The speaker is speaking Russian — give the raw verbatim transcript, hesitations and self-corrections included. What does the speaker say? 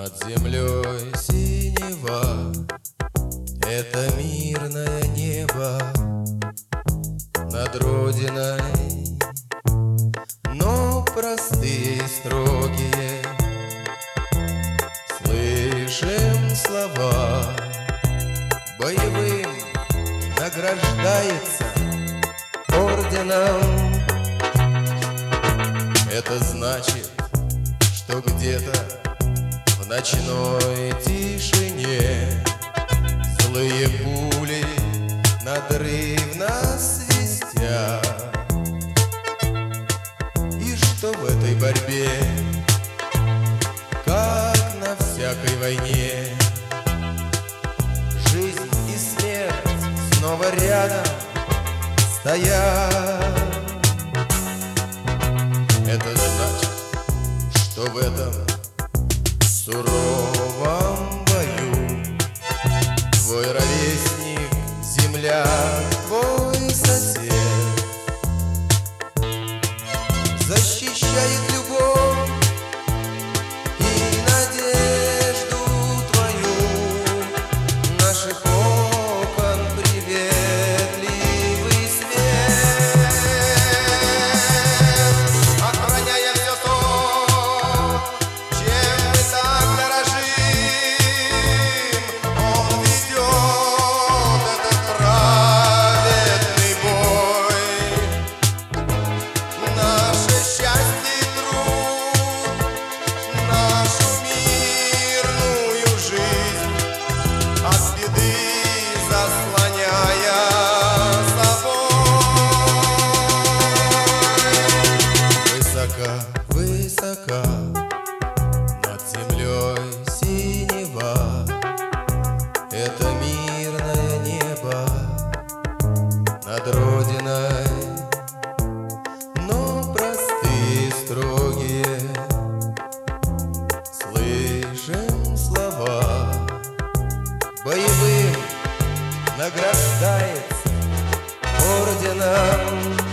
Над землей синева — это мирное небо. Над Родиной, но простые, строгие, слышим слова. Боевым награждается орденом. Это значит, что где-то в ночной тишине злые пули надрывно свистят, и что в этой борьбе, как на всякой войне, жизнь и смерть снова рядом стоят. Это значит, что в этом суровом бою твой ровесник, земляк, твой сосед защищает любовь и надежду твою. Наших окон приветливый свет, охраняя все то, чем мы так дорожим. Он ведет этот праведный бой. Наше счастье и труд, нашу мирную жизнь от беды заслоняя собой. Высока, высока над землей синева — это мирное небо. Над Родиной, но простые, строгие, слышим слова. Боевым награждается орденом.